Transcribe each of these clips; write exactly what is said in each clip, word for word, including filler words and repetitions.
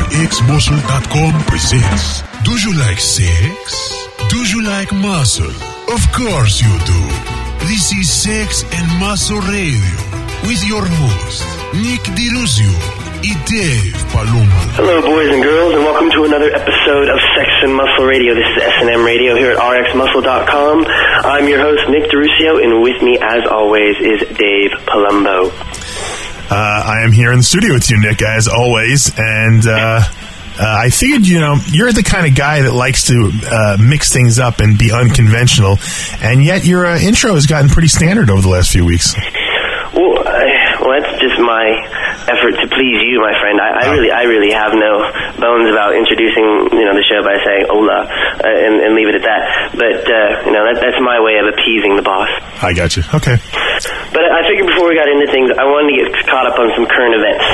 R X Muscle dot com presents Do You Like Sex? Do You Like Muscle? Of course you do. This is Sex and Muscle Radio with your host, Nick DiRusio and Dave Paloma. Hello, boys and girls, and welcome to another episode of Sex and Muscle Radio. This is S and M Radio here at R X Muscle dot com. I'm your host, Nick DiRusio, and with me, as always, is Dave Palumbo. Uh, I am here in the studio with you, Nick, as always, and uh, uh, I figured, you know, you're the kind of guy that likes to uh, mix things up and be unconventional, and yet your uh, intro has gotten pretty standard over the last few weeks. Well, I, well, that's just my effort to please you, my friend. I, I really, I really have no bones about introducing, you know, the show by saying "hola" uh, and, and leave it at that. But uh, you know, that, that's my way of appeasing the boss. I got you. Okay. But I figured before we got into things, I wanted to get caught up on some current events.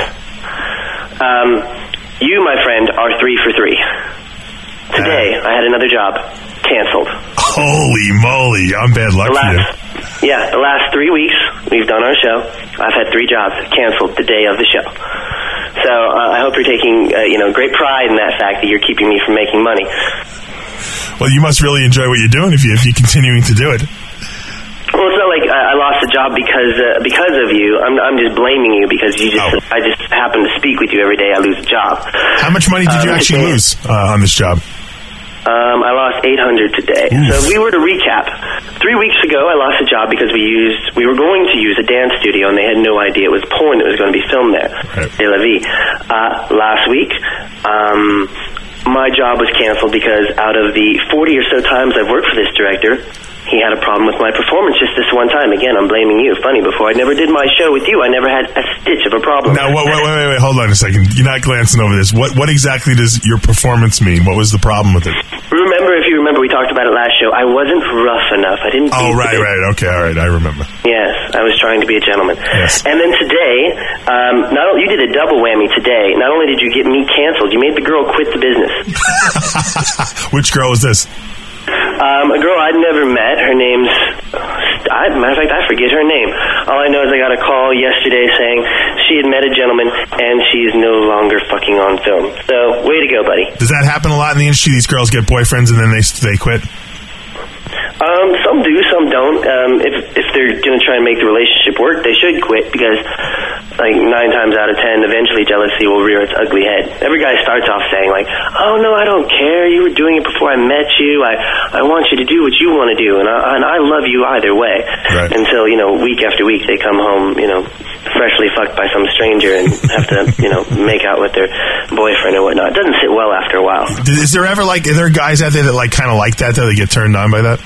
Um, you, my friend, are three for three. Today, uh, I had another job canceled. Holy moly! I'm bad luck for you. Yeah, the last three weeks we've done our show. I've had three jobs canceled the day of the show. So uh, I hope you're taking, uh, you know, great pride in that fact that you're keeping me from making money. Well, you must really enjoy what you're doing if you if you're continuing to do it. Well, it's not like I, I lost a job because uh, because of you. I'm I'm just blaming you because you just oh. I just happen to speak with you every day. I lose a job. How much money did um, you actually today, lose uh, on this job? Um, I lost eight hundred today. Oof. So if we were to recap, three weeks ago I lost a job because we used we were going to use a dance studio and they had no idea it was porn that was going to be filmed there. Right. De La Vie. Uh, last week, um, my job was canceled because out of the forty or so times I've worked for this director, he had a problem with my performance just this one time. Again, I'm blaming you. Funny, before I never did my show with you, I never had a stitch of a problem. Now, wait, wait, wait, wait, wait, hold on a second. You're not glancing over this. What what exactly does your performance mean? What was the problem with it? Remember, if you remember, we talked about it last show. I wasn't rough enough. I didn't. Oh, right, right. Okay, all right. I remember. Yes, I was trying to be a gentleman. Yes. And then today, um, not only, you did a double whammy today. Not only did you get me canceled, you made the girl quit the business. Which girl is this? Um, a girl I'd never met. Her name's... I, matter of fact, I forget her name. All I know is I got a call yesterday saying she had met a gentleman and she's no longer fucking on film. So, way to go, buddy. Does that happen a lot in the industry? These girls get boyfriends and then they they quit? Um, some do, some don't. Um, if if they're going to try and make the relationship work, they should quit because, like, nine times out of ten, eventually jealousy will rear its ugly head. Every guy starts off saying, like, oh, no, I don't care. You were doing it before I met you. I, I want you to do what you want to do, and I, and I love you either way. Right. Until, you know, week after week, they come home, you know, freshly fucked by some stranger and have to, you know, make out with their boyfriend or whatnot. It doesn't sit well after a while. Is there ever, like, are there guys out there that, like, kind of like that, though? They get turned on by that?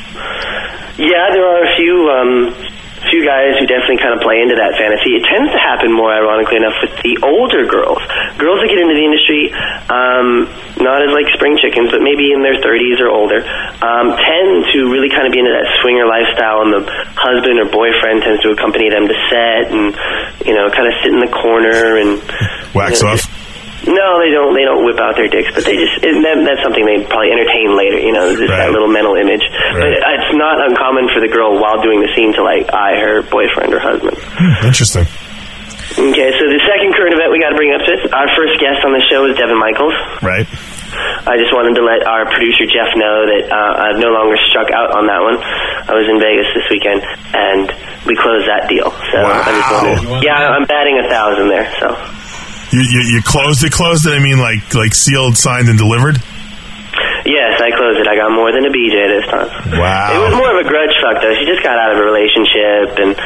Yeah, there are a few um, few guys who definitely kind of play into that fantasy. It tends to happen more, ironically enough, with the older girls. Girls that get into the industry, um, not as like spring chickens, but maybe in their thirties or older, um, tend to really kind of be into that swinger lifestyle, and the husband or boyfriend tends to accompany them to set and, you know, kind of sit in the corner and... Wax you know, off? No, they don't. They don't whip out their dicks, but they just it, that, that's something they probably entertain later. You know, just right. that little mental image. Right. But it's not uncommon for the girl while doing the scene to like eye her boyfriend or husband. Hmm, interesting. Okay, so the second current event we got to bring up to our first guest on the show is Devin Michaels. Right. I just wanted to let our producer Jeff know that uh, I've no longer struck out on that one. I was in Vegas this weekend and we closed that deal. So wow. I just wanted, yeah, I'm batting a thousand there. So. You, you, you closed it, closed it? I mean, like like sealed, signed, and delivered? Yes, I closed it. I got more than a B J this time. Wow. It was more of a grudge fuck, though. She just got out of a relationship, and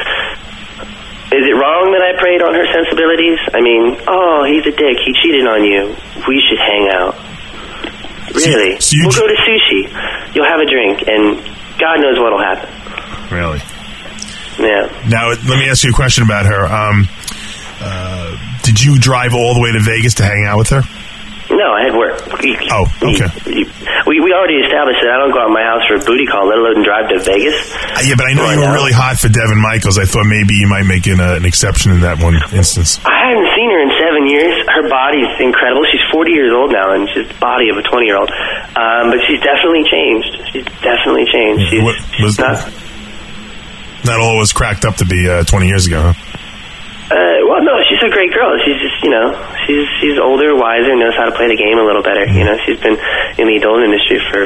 is it wrong that I preyed on her sensibilities? I mean, oh, he's a dick. He cheated on you. We should hang out. Really? So you, so you we'll go to sushi. You'll have a drink, and God knows what'll happen. Really? Yeah. Now, let me ask you a question about her. Um... Uh, did you drive all the way to Vegas to hang out with her? No, I had work. Oh, okay. We we already established that I don't go out of my house for a booty call, let alone drive to Vegas. Uh, yeah, but I know you were really hot for Devin Michaels. I thought maybe you might make an, uh, an exception in that one instance. I hadn't seen her in seven years. Her body's incredible. She's forty years old now, and she's the body of a twenty-year-old. Um, but she's definitely changed. She's definitely changed. She's what, was, not... Not all was cracked up to be uh, twenty years ago, huh? Uh, well, no, she's a great girl. She's just, you know, she's she's older, wiser, knows how to play the game a little better. You know, she's been in the adult industry for,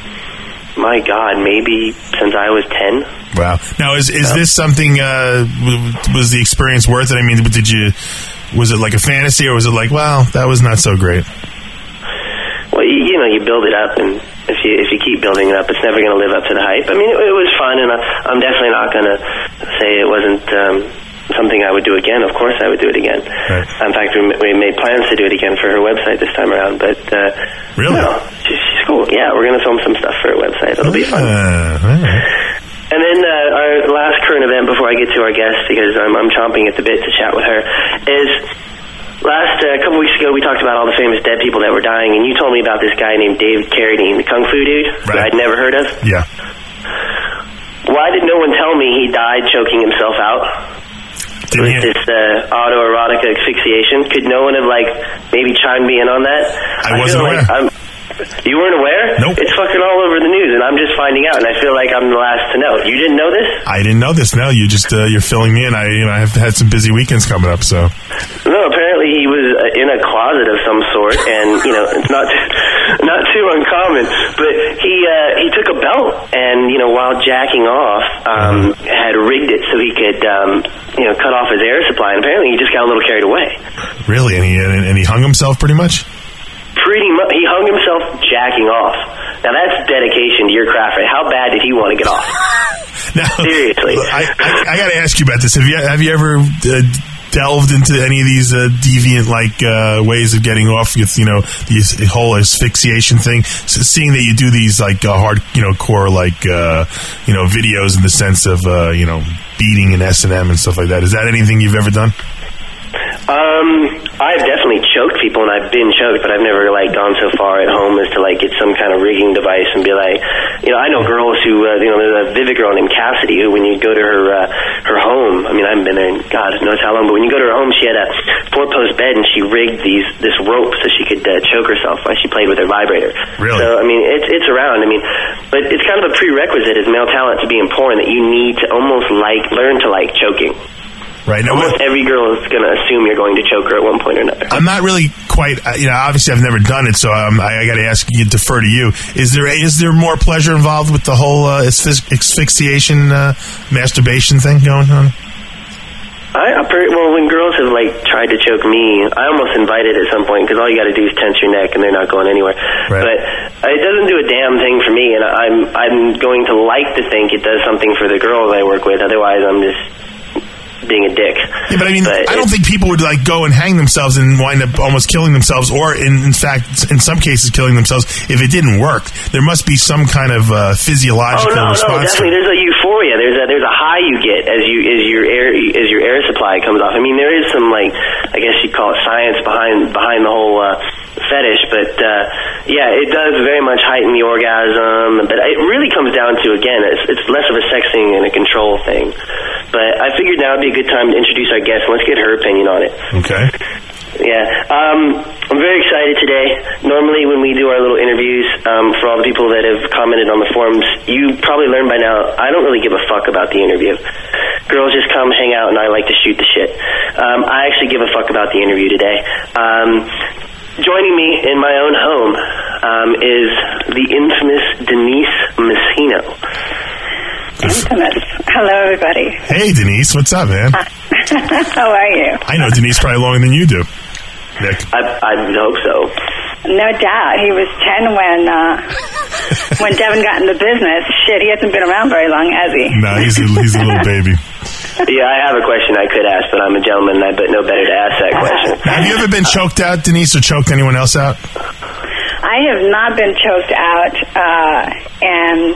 my God, maybe since I was ten. Wow. Now, is is so. this something? Uh, was the experience worth it? I mean, did you? Was it like a fantasy, or was it like, well, that was not so great? Well, you, you know, you build it up, and if you if you keep building it up, it's never going to live up to the hype. I mean, it, it was fun, and I, I'm definitely not going to say it wasn't. Um, something I would do again. Of course I would do it again. Right. In fact, we, we made plans to do it again for her website this time around, but uh, really? No, she's, she's cool. Yeah, we're going to film some stuff for her website. It'll uh, be fun. All right. And then uh, our last current event before I get to our guest, because I'm, I'm chomping at the bit to chat with her, is last uh, a couple weeks ago we talked about all the famous dead people that were dying, and you told me about this guy named David Carradine, the Kung Fu dude, right. that I'd never heard of. Yeah. Why did no one tell me he died choking himself out? Did with this uh, autoerotic asphyxiation? Could no one have, like, maybe chimed me in on that? I, I wasn't aware. Like I'm, you weren't aware? Nope. It's fucking all over the news, and I'm just finding out, and I feel like I'm the last to know. You didn't know this? I didn't know this. No, you just uh, you're filling me in. I you know I have had some busy weekends coming up, so. No, apparently he was uh, in a closet of some sort, and you know it's not not too uncommon. But he uh, he took a belt, and you know while jacking off, um, mm-hmm. had rigged it so he could um, you know cut off his air supply. And apparently he just got a little carried away. Really, and he and he hung himself pretty much. Pretty much, he hung himself jacking off. Now that's dedication to your craft, right? How bad did he want to get off? Now, seriously, I, I, I got to ask you about this. Have you have you ever uh, delved into any of these uh, deviant like uh, ways of getting off with you know the whole asphyxiation thing? So seeing that you do these like uh, hard you know core like uh, you know videos in the sense of uh, you know beating and S and M and stuff like that. Is that anything you've ever done? Um, I've definitely choked people, and I've been choked, but I've never, like, gone so far at home as to, like, get some kind of rigging device and be like, you know, I know girls who, uh, you know, there's a Vivid girl named Cassidy who, when you go to her, uh, her home, I mean, I haven't been there in God knows how long, but when you go to her home, she had a four-post bed, and she rigged these, this rope so she could uh, choke herself while she played with her vibrator. Really? So, I mean, it's, it's around, I mean, but it's kind of a prerequisite as male talent to be in porn that you need to almost, like, learn to like choking. Right. Now, almost every girl is going to assume you're going to choke her at one point or another. I'm not really quite, you know, obviously I've never done it, so um, I, I got to ask you, defer to you. Is there is there more pleasure involved with the whole uh, asphyxiation, uh, masturbation thing going on? I, I well, when girls have like tried to choke me, I almost invite it at some point because all you got to do is tense your neck and they're not going anywhere. Right. But it doesn't do a damn thing for me, and I'm I'm going to like to think it does something for the girls I work with. Otherwise, I'm just being a dick. Yeah, but I mean, but I don't think people would like go and hang themselves and wind up almost killing themselves, or in, in fact, in some cases, killing themselves if it didn't work. There must be some kind of uh, physiological oh, no, response. No, definitely. There's a euphoria. There's a there's a high you get as you as your air as your air supply comes off. I mean, there is some like I guess you'd call it science behind behind the whole uh, fetish, but uh, yeah, it does very much heighten the orgasm. But it really comes down to again, it's it's less of a sex thing and a control thing. But I figured now would be a good time to introduce our guest, and let's get her opinion on it. Okay. Yeah. Um, I'm very excited today. Normally when we do our little interviews, um, for all the people that have commented on the forums, you probably learned by now, I don't really give a fuck about the interview. Girls just come, hang out, and I like to shoot the shit. Um, I actually give a fuck about the interview today. Um, joining me in my own home um, is the infamous Denise Masino. Infamous. Hello, everybody. Hey, Denise. What's up, man? How are you? I know Denise probably longer than you do, Nick. I, I hope so. No doubt. He was ten when uh, when Devin got in the business. Shit, he hasn't been around very long, has he? No, he's a, he's a little baby. Yeah, I have a question I could ask, but I'm a gentleman, and I bet no better to ask that question. Have you ever been choked out, Denise, or choked anyone else out? I have not been choked out, uh, and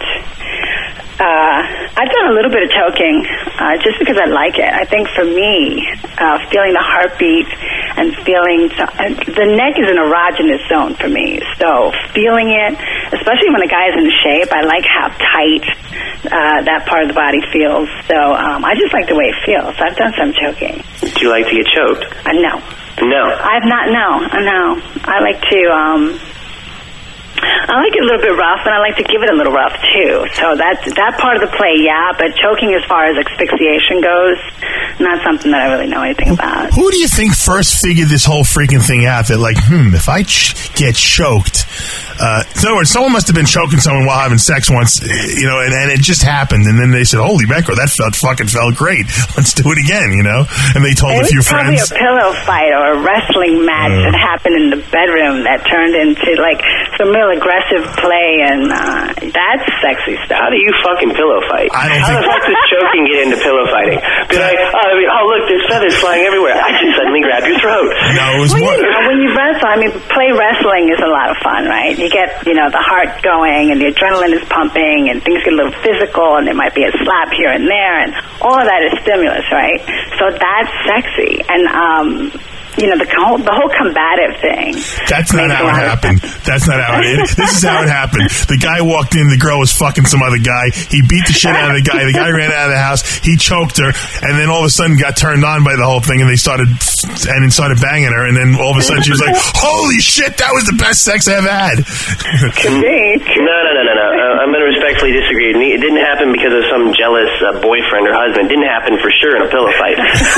uh, I've done a little bit of choking uh, just because I like it. I think for me, uh, feeling the heartbeat and feeling so, uh, the neck is an erogenous zone for me. So feeling it, especially when a guy is in shape, I like how tight uh, that part of the body feels. So um, I just like the way it feels. So I've done some choking. Do you like to get choked? Uh, no. No. I've not. No. No. I like to. Um, I like it a little bit rough, and I like to give it a little rough, too. So that's, that part of the play, yeah, but choking as far as asphyxiation goes, not something that I really know anything about. Who do you think first figured this whole freaking thing out that, like, hmm, if I ch- get choked... Uh, in other words, someone must have been choking someone while having sex once, you know, and, and it just happened. And then they said, holy mackerel, that felt, fucking felt great. Let's do it again, you know? And they told it a few was probably friends. a pillow fight or a wrestling match uh, that happened in the bedroom that turned into, like, some real aggressive play, and uh, that's sexy stuff. How do you fucking pillow fight? I don't How think... the fuck does choking get into pillow fighting? Be like, oh, I mean, oh, look, there's feathers flying everywhere. I just suddenly grab your throat. No, it was well, more... You know, when you wrestle, I mean, play wrestling is a lot of fun, right? You get, you know, the heart going and the adrenaline is pumping and things get a little physical and there might be a slap here and there and all of that is stimulus, right? So that's sexy. And, um, you know, the whole, the whole combative thing. That's not how it happened. That's not how it is. This is how it happened. The guy walked in, the girl was fucking some other guy. He beat the shit out of the guy. The guy ran out of the house. He choked her, and then all of a sudden got turned on by the whole thing, and they started and then started banging her, and then all of a sudden she was like, holy shit, that was the best sex I ever had. Could be. No, no, no, no, no. Uh, I'm going to respectfully disagree. It didn't happen because of some jealous uh, boyfriend or husband. It didn't happen for sure in a pillow fight.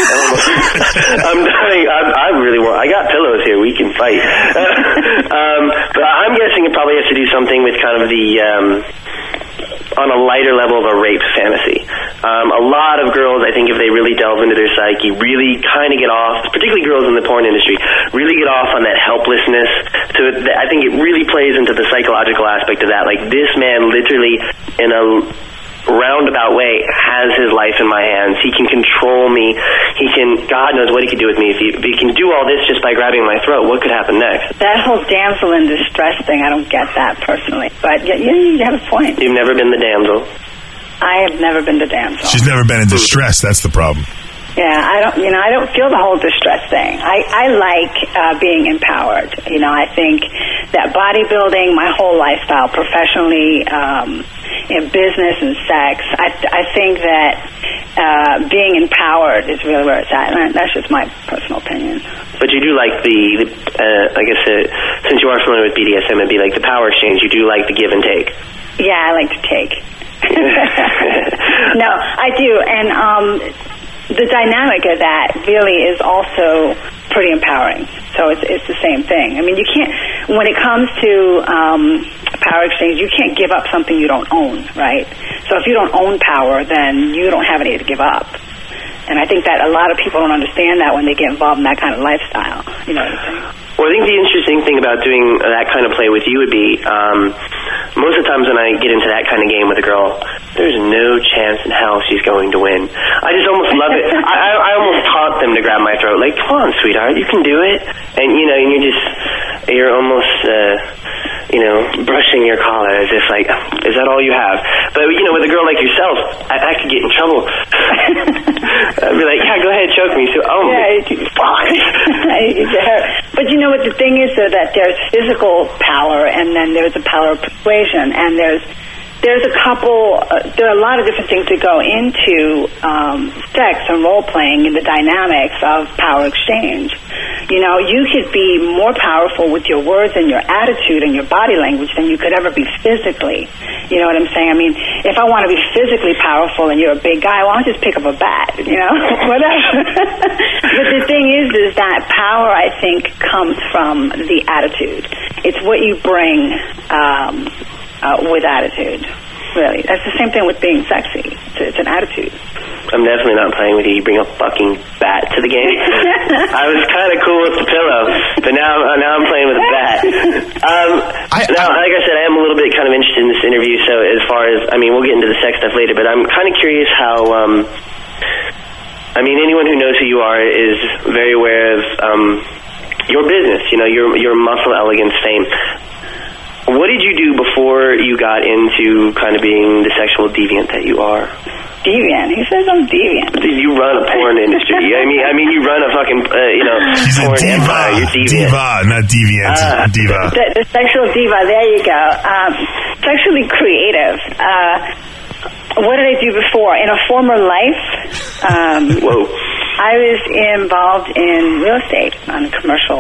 I'm dying. I'm, I really want. I got pillows here. We can fight. um, but I'm guessing it probably has to do something with kind of the um, on a lighter level of a rape fantasy. Um, a lot of girls, I think, if they really delve into their psyche, really kind of get off. Particularly girls in the porn industry, really get off on that helplessness. So I think it really plays into the psychological aspect of that. Like this man, literally in a roundabout way, has his life in my hands. He can control me. He can, God knows what he could do with me. If he, if he can do all this just by grabbing my throat, what could happen next? That whole damsel in distress thing, I don't get that personally. But yeah, you have a point. You've never been the damsel? I have never been the damsel. She's never been in distress. That's the problem. Yeah, I don't, you know, I don't feel the whole distress thing. I, I like uh, being empowered. You know, I think that bodybuilding, my whole lifestyle, professionally, um, in business and sex, I, I think that uh, being empowered is really where it's at. And that's just my personal opinion. But you do like the, the uh, I guess, uh, since you are familiar with B D S M, it'd be like the power exchange. You do like the give and take. Yeah, I like to take. No, I do. And, um... the dynamic of that really is also pretty empowering. So it's it's the same thing. I mean, you can't, when it comes to um, power exchange, you can't give up something you don't own, right? So if you don't own power, then you don't have any to give up. And I think that a lot of people don't understand that when they get involved in that kind of lifestyle. You know what I'm saying? Well, I think the interesting thing about doing that kind of play with you would be, um, most of the times when I get into that kind of game with a girl, there's no chance in hell she's going to win. I just almost love it. I, I, I almost taunt them to grab my throat. Like, come on, sweetheart, you can do it. And, you know, and you're just, you're almost, uh, you know, brushing your collar as if, like, is that all you have? But, you know, with a girl like yourself, I, I could get in trouble. I'd be like, yeah, go ahead, choke me. So, oh, yeah, but you know what the thing is, though, that there's physical power, and then there's a power of persuasion, and there's there's a couple, uh, there are a lot of different things that go into um, sex and role-playing and the dynamics of power exchange. You know, you could be more powerful with your words and your attitude and your body language than you could ever be physically. You know what I'm saying? I mean, if I want to be physically powerful and you're a big guy, well, I'll just pick up a bat, you know, whatever. But the thing is, is that power, I think, comes from the attitude. It's what you bring um, uh, with attitude, really. That's the same thing with being sexy. It's, it's an attitude. I'm definitely not playing with you. You bring a fucking bat to the game. I was kind of cool with the pillow, but now, now I'm playing with a bat. Um, I, now, I, like I said, I am a little bit kind of interested in this interview, so as far as, I mean, we'll get into the sex stuff later, but I'm kind of curious how, um, I mean, anyone who knows who you are is very aware of um, your business, you know, your, your muscle elegance fame. What did you do before you got into kind of being the sexual deviant that you are? Deviant? He says I'm deviant. You run a porn industry. I mean, I mean, you run a fucking, uh, you know, She's porn a diva. empire. You're deviant. Diva, not deviant. Uh, diva. The, the sexual diva. There you go. Um, sexually creative. Uh, what did I do before? In a former life, um, Whoa. I was involved in real estate on commercial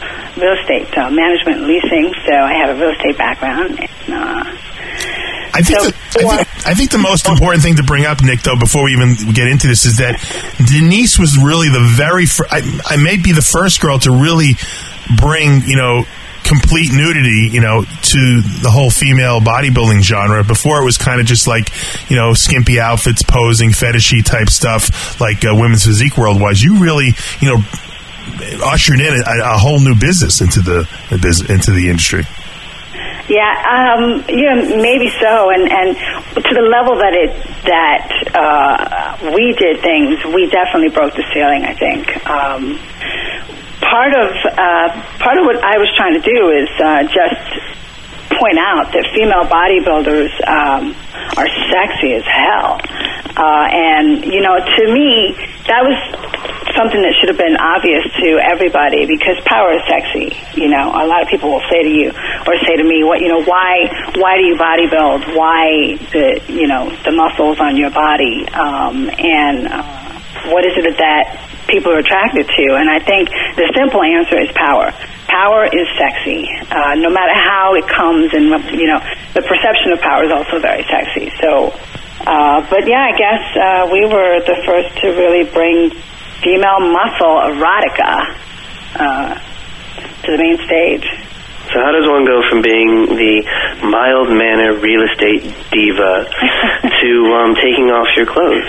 real estate uh, management and leasing, so I have a real estate background. And, uh, I think, so, the, I, think, I think the most important thing to bring up, Nick, though, before we even get into this, is that Denise was really the very first, I, I may be the first girl to really bring, you know, complete nudity, you know, to the whole female bodybuilding genre. Before it was kind of just like, you know, skimpy outfits, posing, fetishy type stuff, like uh, Women's Physique World was. You really, you know, ushered in a, a whole new business into the into the industry. Yeah, um, yeah, maybe so, and and to the level that it that uh, we did things, we definitely broke the ceiling. I think um, part of uh, part of what I was trying to do is uh, just point out that female bodybuilders um, are sexy as hell, uh, and you know, to me, that was something that should have been obvious to everybody, because power is sexy. You know, a lot of people will say to you or say to me, "What, you know, why why do you bodybuild? Why the you know the muscles on your body? Um, and uh, what is it that people are attracted to?" And I think the simple answer is power. Power is sexy, uh, no matter how it comes, and you know, the perception of power is also very sexy. So, uh, but yeah, I guess uh, we were the first to really bring female muscle erotica uh, to the main stage. So how does one go from being the mild-mannered real estate diva to um, taking off your clothes?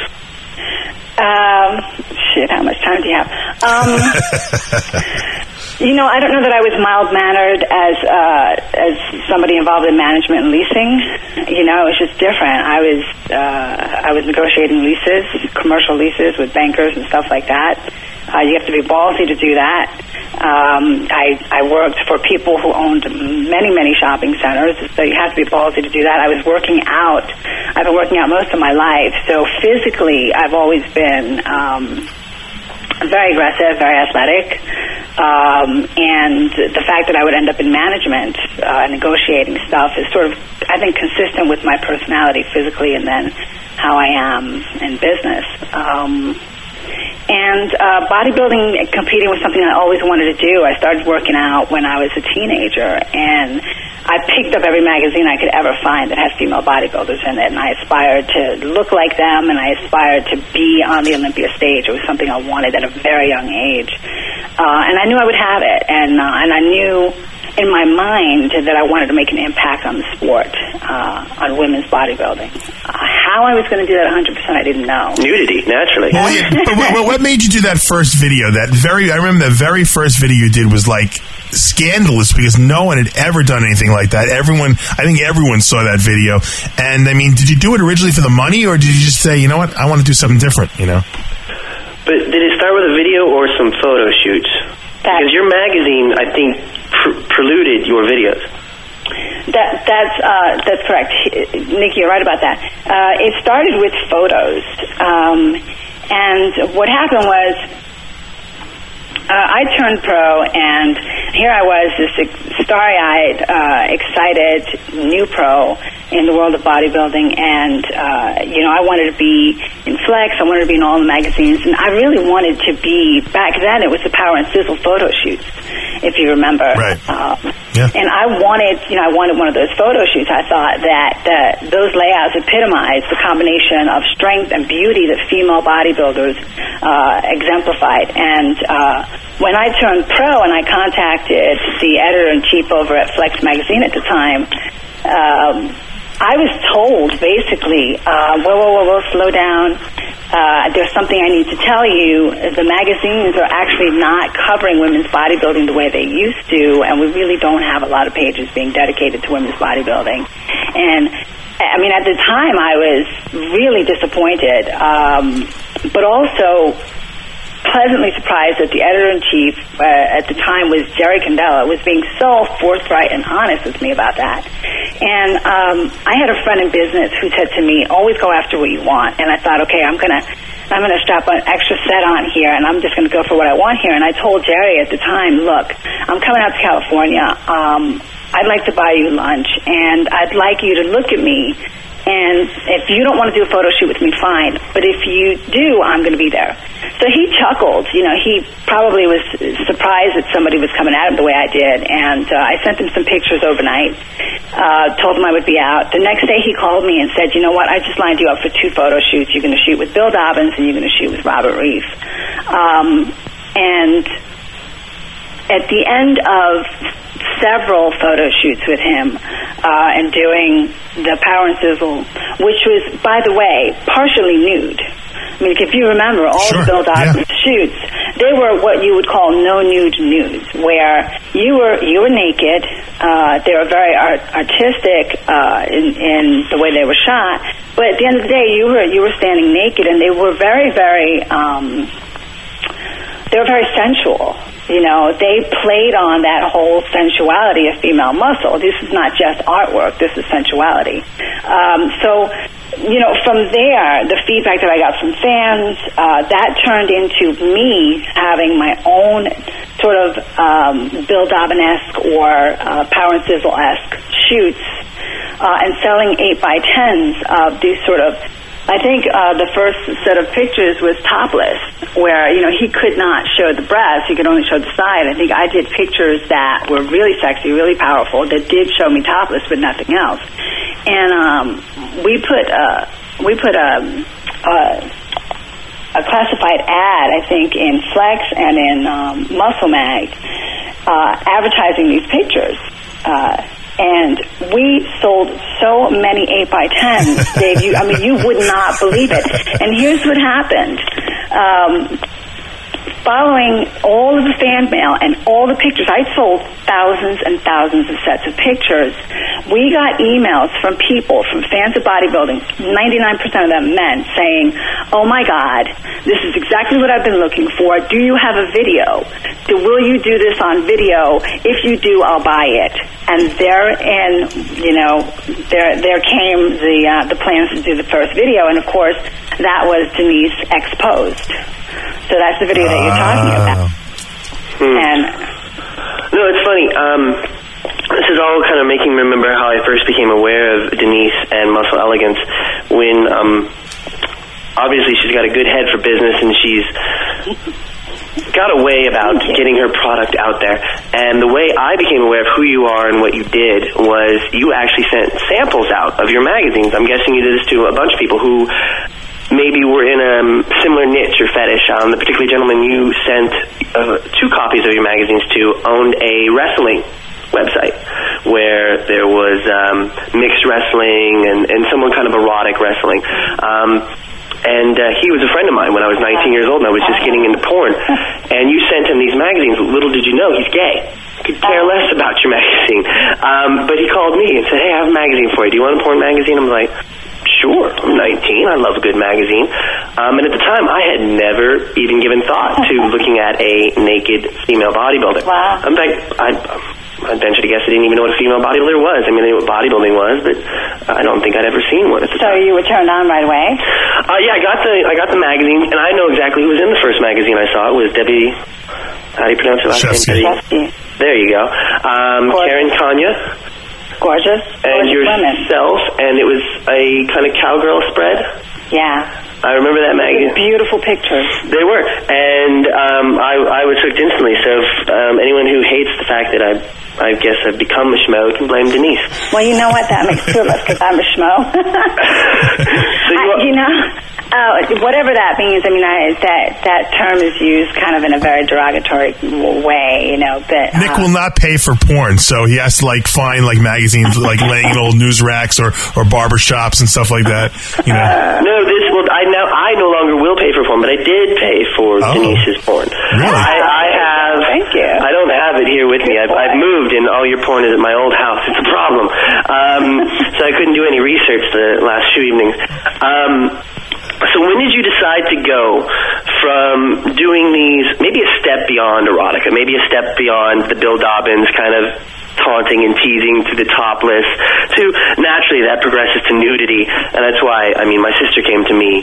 Um, shit, how much time do you have? Um, you know, I don't know that I was mild-mannered as uh, as somebody involved in management and leasing. You know, it was just different. I was uh, I was negotiating leases, commercial leases with bankers and stuff like that. Uh, you have to be ballsy to do that. Um, I, I worked for people who owned many, many shopping centers, so you have to be ballsy to do that. I was working out. I've been working out most of my life, so physically I've always been um, very aggressive, very athletic, um, and the fact that I would end up in management, uh, negotiating stuff is sort of, I think, consistent with my personality physically and then how I am in business. Um, And uh, bodybuilding, competing was something I always wanted to do. I started working out when I was a teenager, and I picked up every magazine I could ever find that had female bodybuilders in it, and I aspired to look like them, and I aspired to be on the Olympia stage. It was something I wanted at a very young age, uh, and I knew I would have it, and uh, and I knew in my mind that I wanted to make an impact on the sport, uh, on women's bodybuilding. Uh, how I was going to do that one hundred percent, I didn't know. Nudity, naturally. Well, yeah, but what, what made you do that first video? That very, I remember the very first video you did was like scandalous, because no one had ever done anything like that. Everyone, I think everyone saw that video. And I mean, did you do it originally for the money, or did you just say, you know what, I want to do something different, you know? But did it start with a video or some photo shoots? That, because your magazine, I think, pr- preluded your videos. That that's uh, that's correct, Nikki. You're right about that. Uh, it started with photos, um, and what happened was uh, I turned pro, and here I was, this starry-eyed, uh, excited new pro in the world of bodybuilding, and uh, you know, I wanted to be in Flex, I wanted to be in all the magazines, and I really wanted to be, back then it was the Power and Sizzle photo shoots, if you remember. Right. Um, yeah. And I wanted, you know, I wanted one of those photo shoots. I thought that uh, those layouts epitomized the combination of strength and beauty that female bodybuilders uh, exemplified. And uh, when I turned pro and I contacted the editor-in-chief over at Flex Magazine at the time, um, I was told, basically, uh, whoa, whoa, whoa, whoa, slow down. Uh, there's something I need to tell you. The magazines are actually not covering women's bodybuilding the way they used to, and we really don't have a lot of pages being dedicated to women's bodybuilding. And, I mean, at the time, I was really disappointed, um, but also pleasantly surprised that the editor-in-chief uh, at the time was Jerry Candela, was being so forthright and honest with me about that. And um, I had a friend in business who said to me, always go after what you want. And I thought, okay, I'm going to I'm going to strap an extra set on here, and I'm just going to go for what I want here. And I told Jerry at the time, look, I'm coming out to California. Um, I'd like to buy you lunch, and I'd like you to look at me And if you don't want to do a photo shoot with me, fine. But if you do, I'm going to be there. So he chuckled. You know, he probably was surprised that somebody was coming at him the way I did. And uh, I sent him some pictures overnight, uh, told him I would be out. The next day he called me and said, you know what, I just lined you up for two photo shoots. You're going to shoot with Bill Dobbins and you're going to shoot with Robert Reif. Um, and at the end of several photo shoots with him uh, and doing the Power and Sizzle, which was, by the way, partially nude. I mean, if you remember, all sure. of Bill Dobbins' yeah. shoots, they were what you would call no nude nudes, where you were you were naked. Uh, they were very art- artistic uh, in, in the way they were shot, but at the end of the day, you were you were standing naked, and they were very, very um, they were very sensual. You know, they played on that whole sensuality of female muscle. This is not just artwork. This is sensuality. Um, so, you know, from there, the feedback that I got from fans, uh, that turned into me having my own sort of um, Bill Dobbin-esque or uh, Power and Sizzle-esque shoots uh, and selling eight by tens of these sort of, I think uh, the first set of pictures was topless, where, you know, he could not show the breast. He could only show the side. I think I did pictures that were really sexy, really powerful, that did show me topless, but nothing else. And um, we put uh, we put a, a, a classified ad, I think, in Flex and in um, Muscle Mag, uh, advertising these pictures. Uh, And we sold so many eight by tens, Dave. You, I mean, you would not believe it. And here's what happened. Um, following all of the fan mail and all the pictures, I sold thousands and thousands of sets of pictures. We got emails from people, from fans of bodybuilding, ninety-nine percent of them men, saying, oh my God, this is exactly what I've been looking for. Do you have a video? Do, will you do this on video? If you do, I'll buy it. And therein, you know, there there came the uh, the plans to do the first video, and of course, that was Denise exposed. So that's the video that you're talking about. Hmm. And no, it's funny. Um, this is all kind of making me remember how I first became aware of Denise and Muscle Elegance when, um, obviously, she's got a good head for business, and she's got a way about getting her product out there. And the way I became aware of who you are and what you did was you actually sent samples out of your magazines. I'm guessing you did this to a bunch of people who maybe were in a similar niche or fetish. Um, the particular gentleman you sent uh, two copies of your magazines to owned a wrestling website where there was um, mixed wrestling and, and somewhat kind of erotic wrestling. Um, and uh, he was a friend of mine when I was nineteen years old, and I was just getting into porn. And you sent him these magazines. Little did you know, he's gay. Could care less about your magazine. Um, but he called me and said, hey, I have a magazine for you. Do you want a porn magazine? I'm like, sure, I'm nineteen. I love a good magazine. Um, and at the time, I had never even given thought to looking at a naked female bodybuilder. Wow. In fact, I, I'd venture to guess I didn't even know what a female bodybuilder was. I mean, I knew what bodybuilding was, but I don't think I'd ever seen one at the so time. So you were turned on right away? Uh, yeah, I got the I got the magazine, and I know exactly who was in the first magazine I saw. It was Debbie, how do you pronounce her last name? Debbie. There you go. Um, Karen Kanya. Gorgeous. And Gorgeous yourself, women. and it was a kind of cowgirl spread. Yeah. I remember that magazine. Beautiful pictures. They were, and um, I, I was hooked instantly. So if, um, anyone who hates the fact that I, I guess I've become a schmo can blame Denise. Well, you know what? That makes two of us because I'm a schmo. so you, I, you know, uh, whatever that means. I mean, I, that that term is used kind of in a very derogatory way. You know, but Nick uh, will not pay for porn, so he has to like find like magazines like laying in old news racks or or barber shops and stuff like that. You know. Uh, no, this well, I now I no longer will pay for porn, but I did pay for oh. Denise's porn. Really? I, I have. Thank you. I don't have it here with me. I've, I've moved, and all your porn is at my old house. It's a problem. Um, so I couldn't do any research the last few evenings. Um, So when did you decide to go from doing these, maybe a step beyond erotica, maybe a step beyond the Bill Dobbins kind of taunting and teasing to the topless, to naturally that progresses to nudity, and that's why, I mean, my sister came to me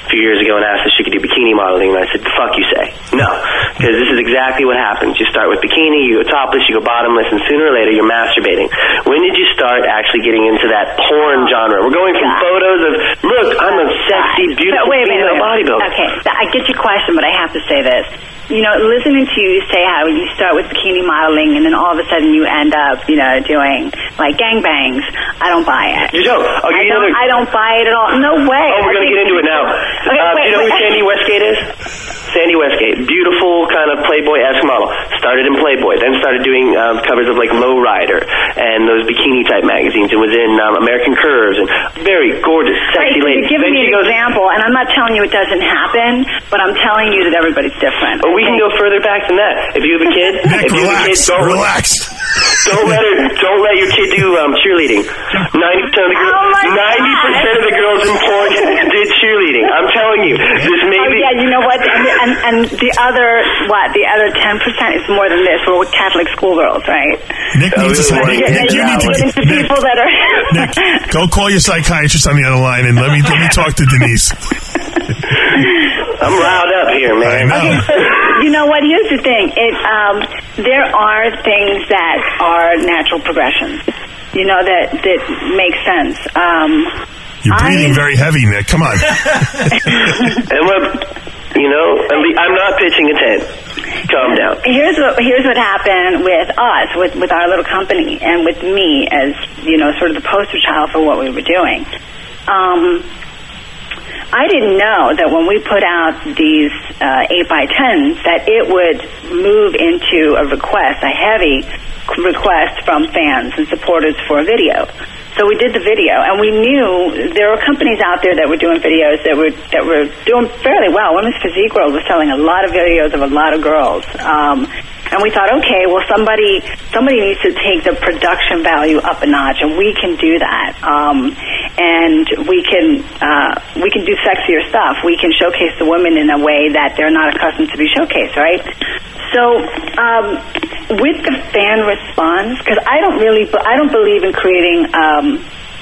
a few years ago and asked if she could do bikini modeling, and I said, the fuck you say? No, because this is exactly what happens. You start with bikini, you go topless, you go bottomless, and sooner or later you're masturbating. When did you start actually getting into that porn genre? We're going from photos of, look, I'm a sexy, beautiful wait, wait, female wait, bodybuilder. Okay, I get your question, but I have to say this. You know, listening to you say how you start with bikini modeling and then all of a sudden you end up, you know, doing like gangbangs, I don't buy it. You don't? Oh, you I, don't another... I don't buy it at all. No way. Oh, we're going to get into it now. Okay, uh, wait, do you know wait. who Sandy Westgate is? Sandy Westgate. Beautiful, kind of Playboy-esque model. Started in Playboy, then started doing um, covers of like Lowrider and those bikini-type magazines. It was in um, American Curves and very gorgeous, sexy right, so lady. You're giving then me an goes, example, and I'm not telling you it doesn't happen, but I'm telling you that everybody's different. Or we can go further back than that. If you have a kid, Nick, if you relax, have a kid, don't, relax. Don't let her. Don't let your kid do um, cheerleading. Ninety percent of the girls. Ninety Oh percent of the girls in porn did cheerleading. I'm telling you, this may Oh be. yeah, you know what? And, and, and the other what? The other ten percent is more than this. We're Catholic schoolgirls, right? Nick needs to. Nick, Nick, you need to. Get into Nick, people that are. Nick, go call your psychiatrist on the other line and let me let me talk to Denise. I'm riled up here, man. I know. Okay, so you know what? Here's the thing. It um, there are things that are natural progressions. You know that that make sense. Um, You're breathing I, very heavy, Nick. Come on. And what? You know, I'm not pitching a tent. Calm down. Here's what here's what happened with us, with with our little company, and with me as you know, sort of the poster child for what we were doing. Um, I didn't know that when we put out these uh, eight by tens that it would move into a request, a heavy request from fans and supporters for a video. So we did the video, and we knew there were companies out there that were doing videos that were that were doing fairly well. Women's Physique World was selling a lot of videos of a lot of girls. Um, And we thought, okay, well, somebody somebody needs to take the production value up a notch, and we can do that. Um, and we can uh, we can do sexier stuff. We can showcase the women in a way that they're not accustomed to be showcased, right? So um, with the fan response, because I don't really, I don't believe in creating um,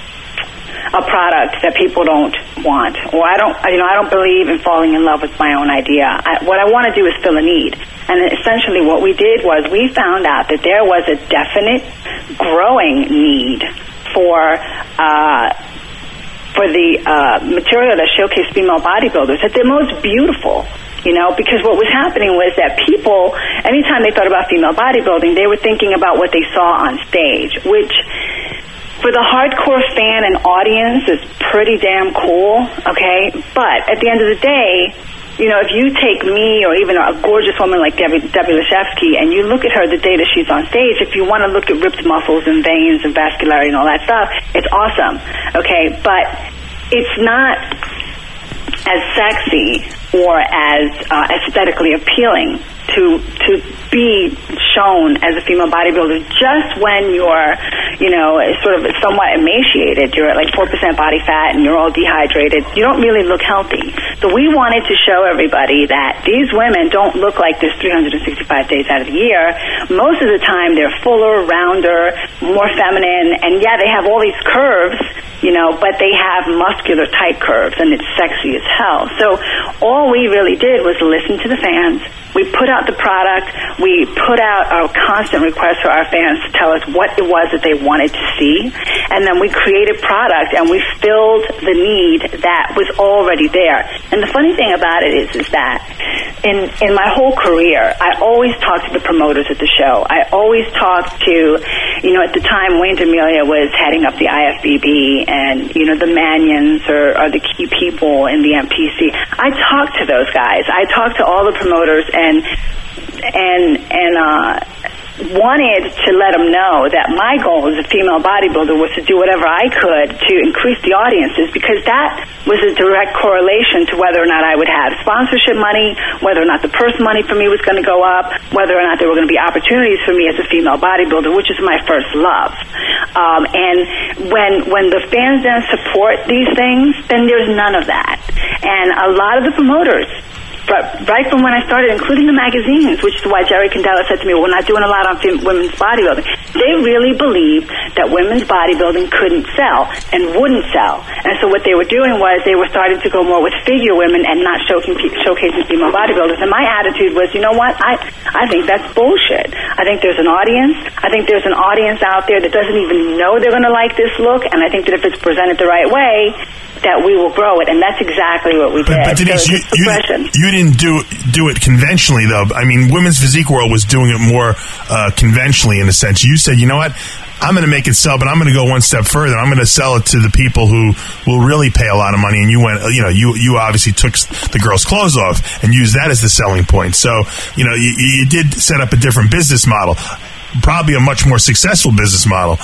a product that people don't want, or I don't, you know, I don't believe in falling in love with my own idea. I, what I want to do is fill a need. And essentially what we did was we found out that there was a definite growing need for uh, for the uh, material that showcased female bodybuilders at their most beautiful. You know, because what was happening was that people, anytime they thought about female bodybuilding, they were thinking about what they saw on stage, which for the hardcore fan and audience is pretty damn cool, okay? But at the end of the day, you know, if you take me or even a gorgeous woman like Debbie, Debbie Leshevsky and you look at her the day that she's on stage, if you want to look at ripped muscles and veins and vascularity and all that stuff, it's awesome, okay? But it's not as sexy or as uh, aesthetically appealing to to be shown as a female bodybuilder just when you're, you know, sort of somewhat emaciated. You're at like four percent body fat and you're all dehydrated. You don't really look healthy. So we wanted to show everybody that these women don't look like this three hundred sixty-five days out of the year. Most of the time they're fuller, rounder, more feminine, and yeah, they have all these curves, you know, but they have muscular tight curves and it's sexy as hell. So all we really did was listen to the fans. We put out the product. We put out a constant request for our fans to tell us what it was that they wanted to see. And then we created product and we filled the need that was already there. And the funny thing about it is, is that in, in my whole career, I always talked to the promoters at the show. I always talked to, you know, at the time Wayne D'Amelia was heading up the I F B B and, you know, the Manions are, are the key people in the M P C. I talked to those guys. I talked to all the promoters and and and and uh wanted to let them know that my goal as a female bodybuilder was to do whatever I could to increase the audiences, because that was a direct correlation to whether or not I would have sponsorship money, whether or not the purse money for me was going to go up, whether or not there were going to be opportunities for me as a female bodybuilder, which is my first love. Um, and when when the fans then support these things, then there's none of that. And a lot of the promoters, but right from when I started, including the magazines, which is why Jerry Candela said to me, well, we're not doing a lot on fem- women's bodybuilding. They really believed that women's bodybuilding couldn't sell and wouldn't sell. And so what they were doing was they were starting to go more with figure women and not showcasing, showcasing female bodybuilders. And my attitude was, you know what? I, I think that's bullshit. I think there's an audience. I think there's an audience out there that doesn't even know they're going to like this look. And I think that if it's presented the right way, that we will grow it, and that's exactly what we did. But, but Denise, so you, you, you didn't do do it conventionally, though. I mean, Women's Physique World was doing it more uh, conventionally, in a sense. You said, you know what, I'm going to make it sell, but I'm going to go one step further. I'm going to sell it to the people who will really pay a lot of money. And you went, you know, you you obviously took the girls' clothes off and used that as the selling point. So, you know, you, you did set up a different business model. Probably a much more successful business model.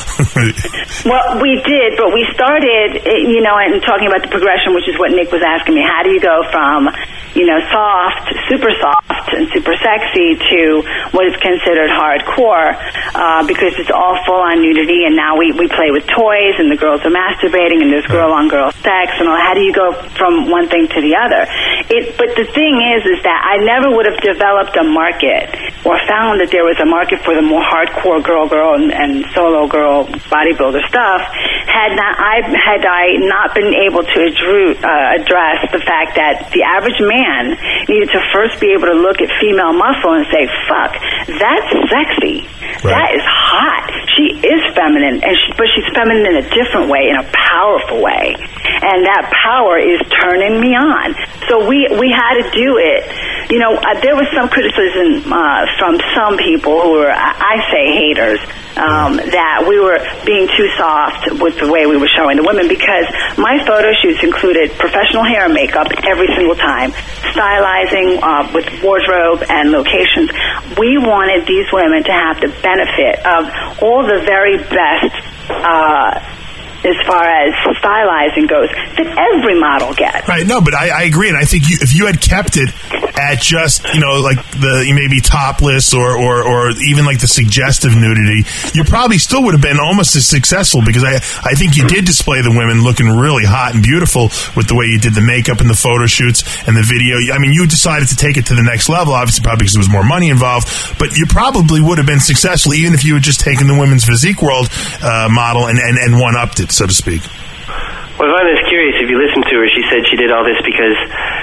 Well, we did, but we started, you know, and talking about the progression, which is what Nick was asking me. How do you go from, you know, soft, super soft, and super sexy to what is considered hardcore? Uh, because it's all full-on nudity, and now we, we play with toys, and the girls are masturbating, and there's girl-on-girl sex, and all. How do you go from one thing to the other? It, but the thing is, is that I never would have developed a market or found that there was a market for the more hard hardcore girl, girl, and, and solo girl bodybuilder stuff had not I had I not been able to address, uh, address the fact that the average man needed to first be able to look at female muscle and say, "Fuck, that's sexy. Right. That is hot. She is feminine, and she, but she's feminine in a different way, in a powerful way, and that power is turning me on." So we we had to do it. You know, uh, there was some criticism uh, from some people who were, I, I say, haters, um, that we were being too soft with the way we were showing the women, because my photo shoots included professional hair and makeup every single time, stylizing uh, with wardrobe and locations. We wanted these women to have the benefit of all the very best uh as far as stylizing goes, that every model gets. Right, no, but I, I agree, and I think you, if you had kept it at just, you know, like the maybe topless or, or, or even like the suggestive nudity, you probably still would have been almost as successful, because I, I think you did display the women looking really hot and beautiful with the way you did the makeup and the photo shoots and the video. I mean, you decided to take it to the next level, obviously probably because there was more money involved, but you probably would have been successful even if you had just taken the Women's Physique World uh, model and, and, and one-upped it, so to speak. Well, I was curious. If you listened to her, she said she did all this because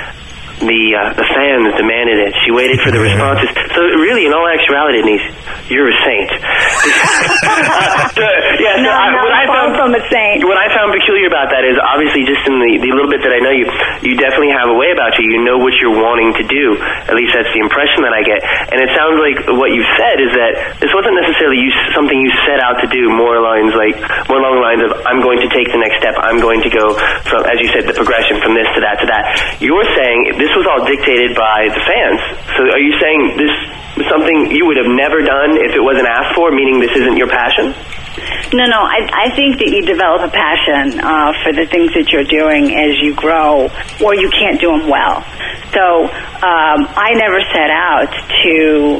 the uh, the fans demanded it. She waited for the responses. So really, in all actuality, Denise, you're a saint. uh, so, yeah, no, so I, no, what I found from a saint. What I found peculiar about that is obviously just in the, the little bit that I know you, you definitely have a way about you. You know what you're wanting to do. At least that's the impression that I get. And it sounds like what you said is that this wasn't necessarily you, something you set out to do. More lines like more along the lines of I'm going to take the next step. I'm going to go from, as you said, the progression from this to that to that. You're saying this was all dictated by the fans. So are you saying this was something you would have never done if it wasn't asked for, meaning this isn't your passion? No, no, I, I think that you develop a passion uh, for the things that you're doing as you grow, or you can't do them well. So um, I never set out to,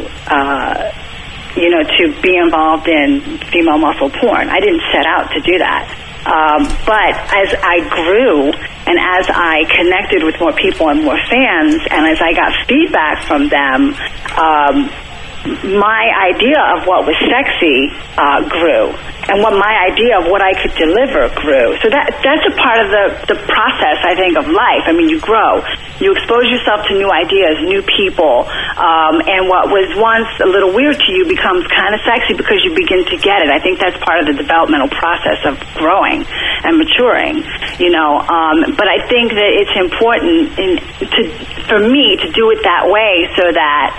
uh, you know, to be involved in female muscle porn. I didn't set out to do that. Um, but as I grew and as I connected with more people and more fans, and as I got feedback from them, um, my idea of what was sexy uh, grew, and what my idea of what I could deliver grew. So that that's a part of the, the process, I think, of life. I mean, you grow. You expose yourself to new ideas, new people, um, and what was once a little weird to you becomes kind of sexy because you begin to get it. I think that's part of the developmental process of growing and maturing, you know. Um, but I think that it's important in, to, for me to do it that way so that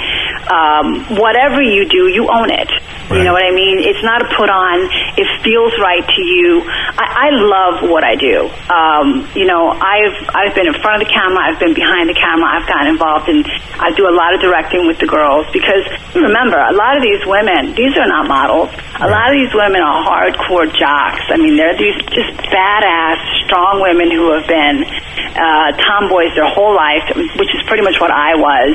um, whatever you do, you own it. Right. You know what I mean? It's not a put on. It feels right to you. I, I love what I do. Um, you know, I've I've been in front of the camera. I've been behind the camera. I've gotten involved in. I do a lot of directing with the girls because remember, a lot of these women, these are not models. A lot of these women are hardcore jocks. I mean, they're these just badass, strong women who have been uh, tomboys their whole life, which is pretty much what I was,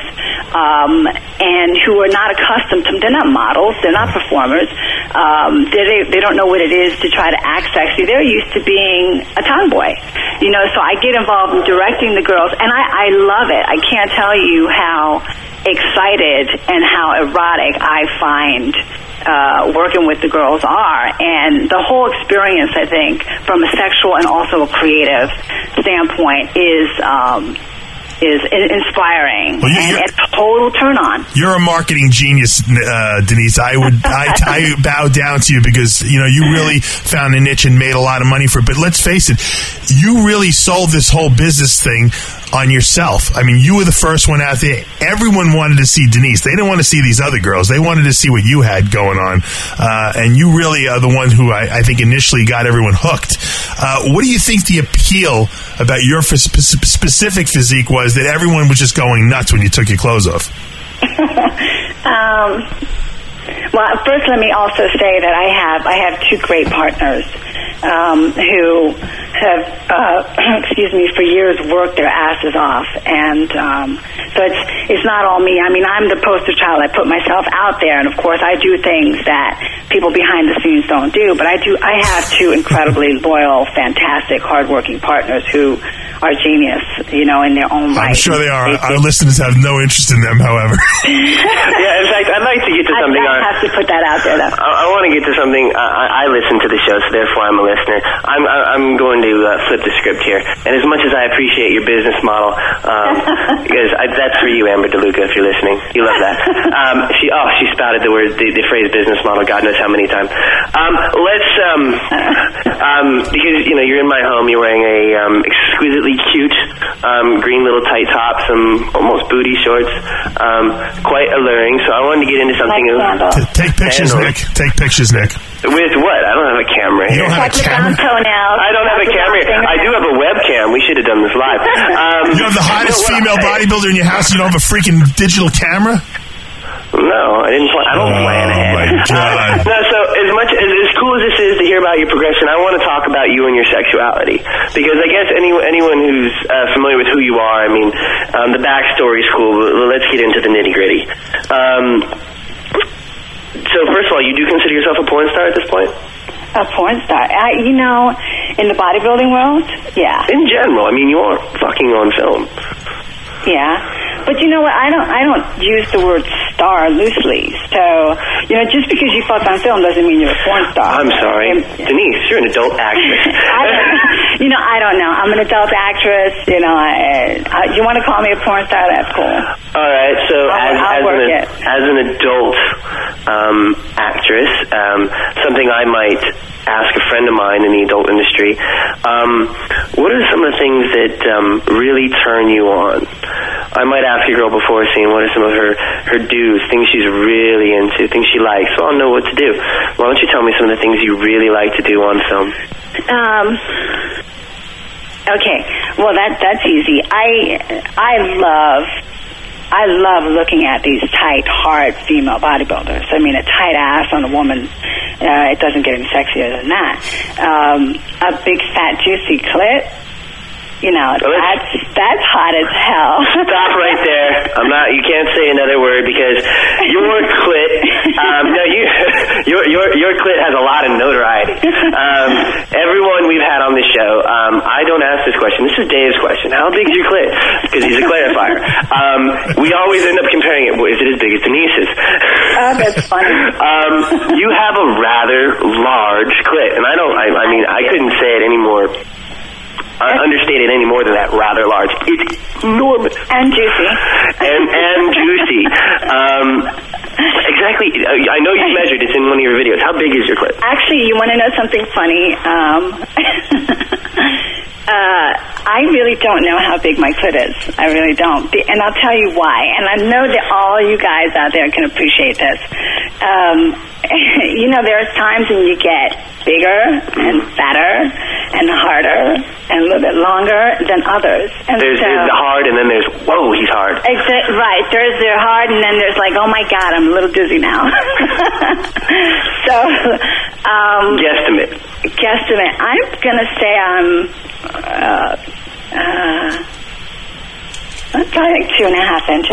um, and who are not accustomed to. They're not models. They're not performers. Um, they they don't know what it is to try to act sexy. They're used to being a tomboy, you know. So I get involved in directing the girls, and I, I love it. I can't tell you how excited and how erotic I find uh, working with the girls are. And the whole experience, I think, from a sexual and also a creative standpoint is... Um, is inspiring, well, and it's a total turn on. You're a marketing genius, uh, Denise. I would I, I bow down to you because you know you really found a niche and made a lot of money for it. But let's face it, you really sold this whole business thing on yourself. I mean, you were the first one out there. Everyone wanted to see Denise. They didn't want to see these other girls. They wanted to see what you had going on, uh, and you really are the one who I, I think initially got everyone hooked. Uh, what do you think the appeal about your f- specific physique was that everyone was just going nuts when you took your clothes off? um, well, first let me also say that I have I have two great partners um, who have, uh, excuse me, for years worked their asses off, and um, so it's it's not all me. I mean, I'm the poster child. I put myself out there, and of course, I do things that people behind the scenes don't do. But I do. I have two incredibly loyal, fantastic, hardworking partners who are genius, you know, in their own right. I'm sure they are. They, Our they, listeners have no interest in them, however. Yeah, in fact, I'd like to get to something. I, I have to put that out there, though. I, I want to get to something. I, I listen to the show, so therefore I'm a listener. I'm, I'm going to uh, flip the script here. And as much as I appreciate your business model, um, because I, that's for you, Amber DeLuca, if you're listening. You love that. Um, she oh, she spouted the word, the, the phrase business model, God knows how many times. Um, let's, um, um, because, you know, you're in my home, you're wearing a um, exquisitely cute um, green little tight top, some almost booty shorts, um, quite alluring. So I wanted to get into something. Like T- take pictures, Sandals. Nick. Take pictures, Nick. With what? I don't have a camera You here. don't have a camera? I don't have a camera. I do have a webcam. We should have done this live. Um, You have the hottest female bodybuilder in your house. You don't have a freaking digital camera? No, I didn't. Plan, I don't oh, plan ahead. My God. Uh, no, so as much as, as cool as this is to hear about your progression, I want to talk about you and your sexuality, because I guess any, anyone who's uh, familiar with who you are, I mean, um, the backstory is cool. But let's get into the nitty gritty. Um, so first of all, you do consider yourself a porn star at this point? A porn star? I, you know, in the bodybuilding world, yeah. In general, I mean, you are fucking on film. Yeah, but you know what? I don't. I don't use the word star loosely. So you know, just because you fuck on film doesn't mean you're a porn star. I'm sorry, and, Denise. You're an adult actress. I don't, you know, I don't know. I'm an adult actress. You know, I, I, you want to call me a porn star? That's cool. All right. So I'll, as, I'll as, work an, it. as an adult um, actress, um, something I might ask a friend of mine in the adult industry, um, what are some of the things that um, really turn you on? I might ask a girl before seeing what are some of her, her do's, things she's really into, things she likes, so I'll know what to do. Why don't you tell me some of the things you really like to do on film? Um... Okay, well that that's easy. I I love I love looking at these tight, hard female bodybuilders. I mean, a tight ass on a woman, uh, it doesn't get any sexier than that. Um, a big, fat, juicy clit, you know, so that's that's hot as hell. Stop right there. I'm not. You can't say another word because your clit. Um, no, you. Your your your clit has a lot of notoriety. Um, everyone we've had on this show, um, I don't ask this question. This is Dave's question. How big is your clit? Because he's a clarifier. Um, we always end up comparing it. Well, is it as big as Denise's? Oh, that's funny. um, you have a rather large clit, and I don't. I, I mean, I couldn't say it any more. Uh, understated any more than that. Rather large. It's enormous and juicy. and and juicy. Um, exactly. I know you measured. It's in one of your videos. How big is your clit? Actually, you want to know something funny? Um, uh, I really don't know how big my clit is. I really don't, and I'll tell you why. And I know that all you guys out there can appreciate this. Um, you know, there's times when you get bigger and fatter and harder and a little bit longer than others. And there's, so, there's the hard, and then there's, whoa, he's hard. Exa- right. There's the hard, and then there's like, oh, my God, I'm a little dizzy now. so, um... Guesstimate. Guesstimate. I'm going to say I'm... Uh, uh, probably like two and a half inches.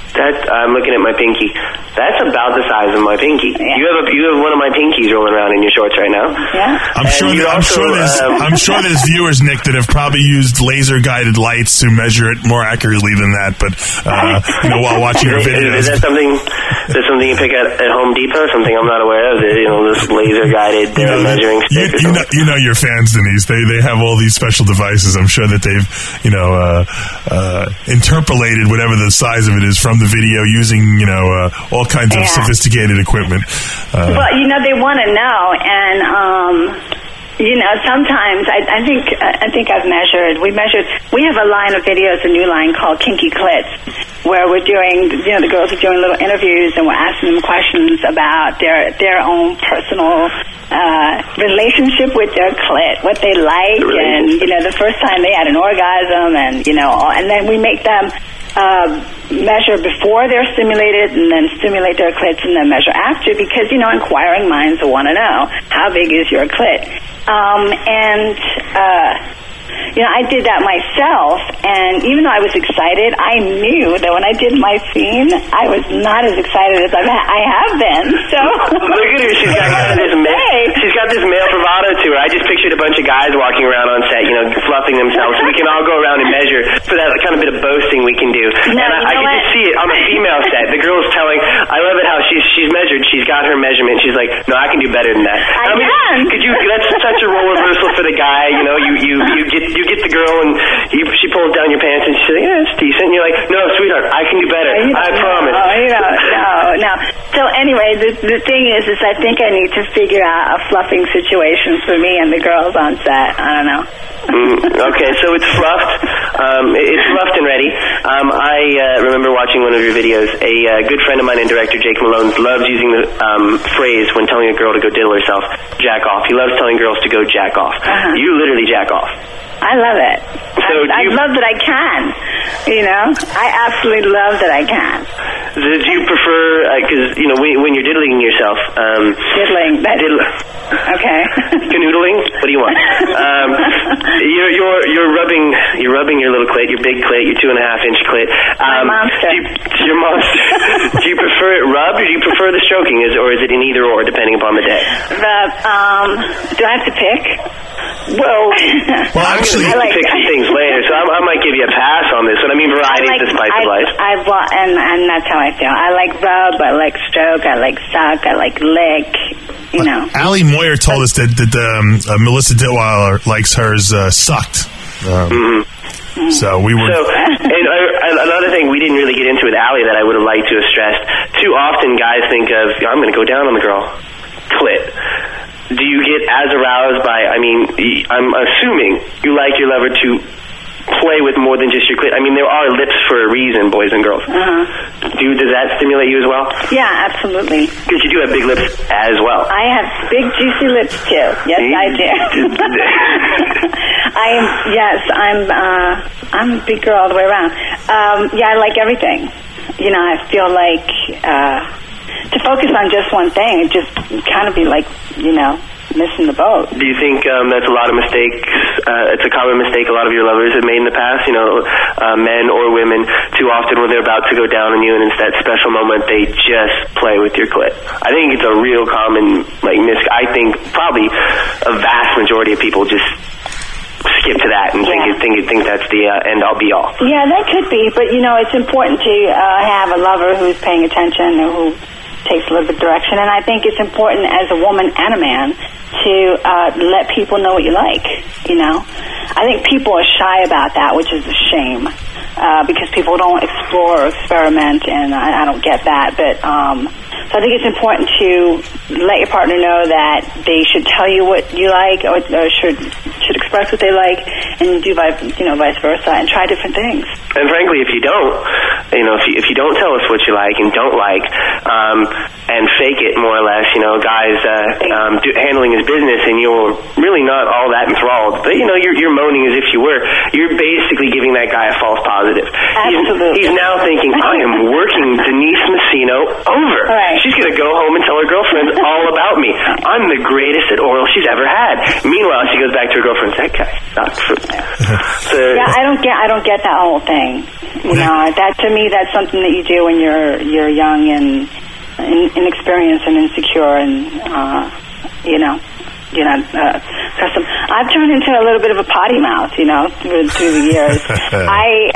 That I'm looking at my pinky. That's about the size of my pinky. Yeah. You have a, you have one of my pinkies rolling around in your shorts right now. Yeah. I'm and sure. That, I'm also, sure there's. Um, I'm sure there's viewers, Nick, that have probably used laser guided lights to measure it more accurately than that. But uh, you know, while watching your videos, is, is that something? Is that something you pick at, at Home Depot? Something I'm not aware of? You know, this laser guided uh, you know, measuring stick. You, you know, you know your fans, Denise. They they have all these special devices. I'm sure that they've you know uh, uh, interpolated whatever the size of it is from the video using, you know, uh, all kinds of yeah. sophisticated equipment. Uh, well, you know, they want to know, and, um, you know, sometimes I, I think I think I've measured, we measured, we have a line of videos, a new line called Kinky Clits, where we're doing, you know, the girls are doing little interviews and we're asking them questions about their, their own personal uh, relationship with their clit, what they like, and, you know, the first time they had an orgasm, and, you know, and then we make them Uh, measure before they're stimulated and then stimulate their clits and then measure after, because, you know, inquiring minds will want to know, how big is your clit? Um, and, uh, you know, I did that myself, and even though I was excited, I knew that when I did my scene, I was not as excited as I've ha- I have been. So look at her; she's got kind of this male, she's got this male bravado to her. I just pictured a bunch of guys walking around on set, you know, fluffing themselves, so we can all go around and measure for that kind of bit of boasting we can do. No, and I, I can just see it on a female set. The girl's telling, I love it how she's she's measured, she's got her measurement. She's like, no, I can do better than that. I, I mean, can. Could you? That's such a role reversal for the guy. You know, you you you get you get the girl and you, she pulls down your pants and she says, yeah, it's decent. And you're like, no, sweetheart, I can do better. You I promise. No, you know, no, no. So anyway, the the thing is, is I think I need to figure out a fluffing situation for me and the girls on set. I don't know. mm, okay, so it's fluffed. Um, it's fluffed and ready. Um, I uh, remember watching one of your videos. A uh, good friend of mine and director, Jake Malone, loves using the um, phrase when telling a girl to go diddle herself, jack off. He loves telling girls to go jack off. Uh-huh. You literally jack off. I love it. So I, I you, love that I can. You know, I absolutely love that I can. Do you prefer, because, uh, you know, when, when you're diddling yourself... Um, diddling. That, diddle, okay. Canoodling? What do you want? um, you're, you're, you're rubbing you're rubbing your little clit, your big clit, your two and a half inch clit. Um, My monster. Do you, your monster. Do you prefer it rubbed, or do you prefer the stroking, is, or is it in either or, depending upon the day? Rub. Um, do I have to pick? Well, well actually, I like, pick some things later, so I, I might give you a pass on this one. I mean, variety like, is the spice I, of life. I, I, and, and that's how I feel. I like rub, I like stroke, I like suck, I like lick, you know. Allie Moyer told us that, that um, uh, Melissa Ditweiler likes hers uh, sucked. Um, mm-hmm. So we were... So, and uh, another thing we didn't really get into with Allie that I would have liked to have stressed, too often guys think of, I'm going to go down on the girl. Clit. Do you get as aroused by, I mean, I'm assuming you like your lover to play with more than just your clit. I mean, there are lips for a reason, boys and girls. Uh-huh. Do, does that stimulate you as well? Yeah, absolutely. Because you do have big lips as well. I have big, juicy lips, too. Yes, I do. I am, yes, I'm, uh, I'm a big girl all the way around. Um, yeah, I like everything. You know, I feel like, uh, to focus on just one thing, it just kind of be like, you know, missing the boat. Do you think um, that's a lot of mistakes? Uh, it's a common mistake a lot of your lovers have made in the past, you know, uh, men or women, too often when they're about to go down on you and it's that special moment, they just play with your clit. I think it's a real common, like, mis- I think probably a vast majority of people just skip to that and yeah. think, think think that's the uh, end all be all. Yeah, that could be, but, you know, it's important to uh, have a lover who's paying attention or who takes a little bit of direction, and I think it's important as a woman and a man to uh, let people know what you like, you know. I think people are shy about that, which is a shame, uh, because people don't explore or experiment, and I, I don't get that, but um, so I think it's important to let your partner know that they should tell you what you like, or, or should should express what they like, and do vice, you know, vice versa, and try different things. And frankly, if you don't, you know, if you, if you don't tell us what you like and don't like, um, and fake it more or less, you know, guys uh, um, do, handling his business, and you're really not all that enthralled, but you know, you're, you're moaning as if you were. You're basically giving that guy a false positive. Absolutely. He's, he's now thinking, I am working Denise Messina you know, over. Right. She's going to go home and tell her girlfriends all about me. I'm the greatest at oral she's ever had. Meanwhile, she goes back to her girlfriend and says, that guy sucks. So, yeah, I don't get I don't get that whole thing. You know, that to me, that's something that you do when you're you're young and in, inexperienced and insecure, and uh, you know. You know, uh, custom. I've turned into a little bit of a potty mouth, you know, through, through the years. I,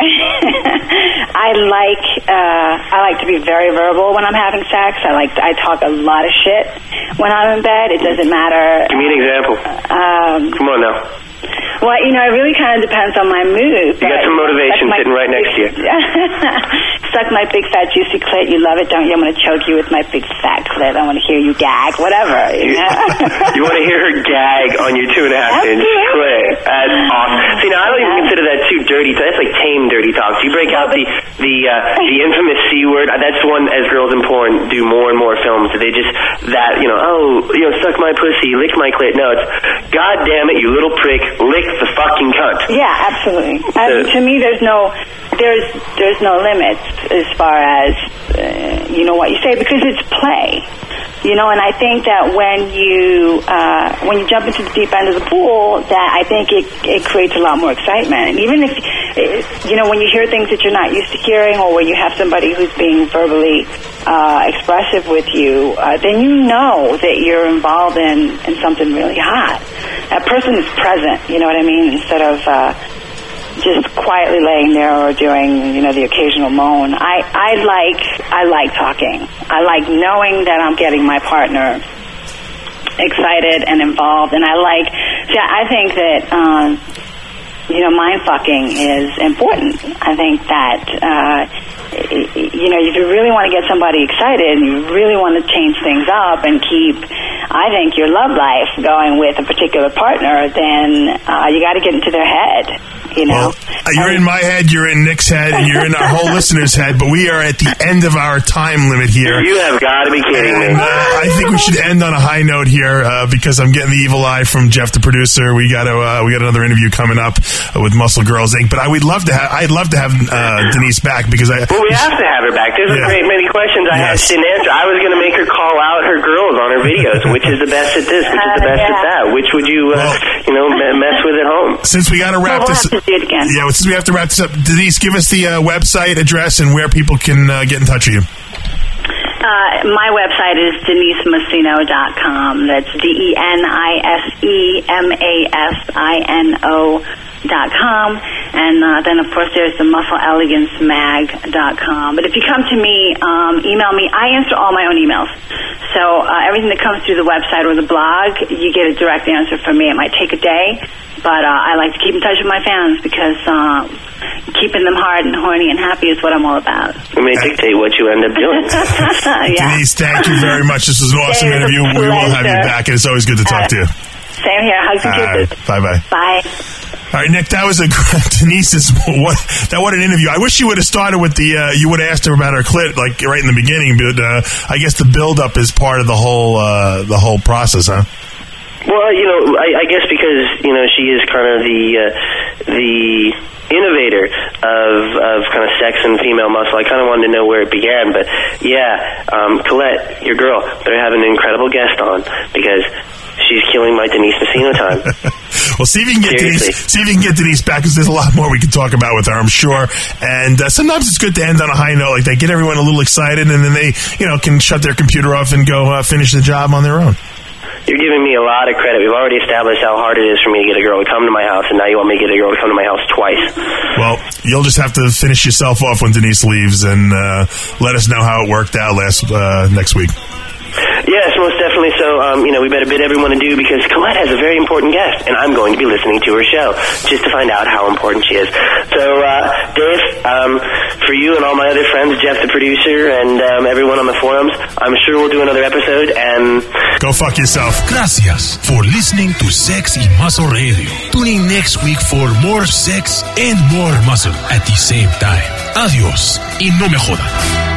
I like, uh, I like to be very verbal when I'm having sex. I like, I talk a lot of shit when I'm in bed. It doesn't matter. Give me an example. Um, Come on now. Well, you know, it really kind of depends on my mood. You got some motivation sitting right next to you. Suck my big fat juicy clit. You love it, don't you? I'm going to choke you with my big fat clit. I want to hear you gag, whatever. You, know? You want to hear her gag on your two and a half inch clit? That's awesome. See, now I don't even consider that too dirty. That's like tame dirty talk. So you break out the the uh, the infamous C word. That's one as girls in porn do more and more films. They just that you know oh you know suck my pussy, lick my clit. No, it's God damn it, you little prick. Lick the fucking cunt. Yeah, absolutely. I mean, to me, there's no, there's, there's no limits as far as uh, you know what you say, because it's play. You know, and I think that when you uh, when you jump into the deep end of the pool, that I think it it creates a lot more excitement. And even if you know when you hear things that you're not used to hearing, or when you have somebody who's being verbally uh, expressive with you, uh, then you know that you're involved in in something really hot. That person is present. You know what I mean? Instead of uh, just quietly laying there or doing, you know, the occasional moan. I, I like I like talking. I like knowing that I'm getting my partner excited and involved. And I like, see, I think that, um, you know, mind fucking is important. I think that, uh, you know, if you really want to get somebody excited and you really want to change things up and keep, I think, your love life going with a particular partner, then uh, you got to get into their head. You know, well, you're in my head, you're in Nick's head, and you're in our whole listeners' head, but we are at the end of our time limit here. You have got to be kidding me. And, uh, I think we should end on a high note here uh, because I'm getting the evil eye from Jeff, the producer. We got to uh, we got another interview coming up uh, with Muscle Girls Incorporated. But I would love to have I'd love to have uh, Denise back because I. Well, we have to have her back. There's yeah. a great many questions I yes. didn't answer. I was going to make her call out her girls on her videos. Which is the best at this? Which is the best uh, yeah. at that? Which would you uh, well, you know mess with at home? Since we got to wrap well, we'll this. Have to do it again. Yeah. Since we have to wrap this up, Denise, give us the uh, website address and where people can uh, get in touch with you. Uh, my website is denise masino dot com. That's D E N I S E M A S I N O dot com. And uh, then, of course, there's the muscle elegance mag dot com. But if you come to me, um, email me. I answer all my own emails. So uh, everything that comes through the website or the blog, you get a direct answer from me. It might take a day, but uh, I like to keep in touch with my fans because uh, keeping them hard and horny and happy is what I'm all about. It may dictate what you end up doing. Yeah. Denise, thank you very much. This was an awesome it interview. We will have you back, and it's always good to talk uh, to you. Same here. Hugs and kisses. Right. Bye-bye. Bye. All right, Nick, that was a Denise's what that what an interview. I wish you would have started with the uh, you would have asked her about her clit like right in the beginning, but uh, I guess the build up is part of the whole uh, the whole process, huh? Well, you know, I, I guess because you know she is kind of the uh, the innovator of of kind of sex and female muscle. I kind of wanted to know where it began, but yeah, um, Colette, your girl, better have an incredible guest on because she's killing my Denise Masino time. Well, see if you can get Seriously. Denise. See if you can get Denise back because there's a lot more we can talk about with her, I'm sure. And uh, sometimes it's good to end on a high note like that, get everyone a little excited, and then they, you know, can shut their computer off and go uh, finish the job on their own. You're giving me a lot of credit. We've already established how hard it is for me to get a girl to come to my house, and now you want me to get a girl to come to my house twice. Well, you'll just have to finish yourself off when Denise leaves, and uh, let us know how it worked out last uh, next week. Yes, most definitely. So, um, you know, we better bid everyone adieu because Colette has a very important guest, and I'm going to be listening to her show just to find out how important she is. So, uh, Dave, um, for you and all my other friends, Jeff the producer, and um, everyone on the forums, I'm sure we'll do another episode, and... Go fuck yourself. Gracias for listening to Sex y Muscle Radio. Tune in next week for more sex and more muscle at the same time. Adiós y no me jodan.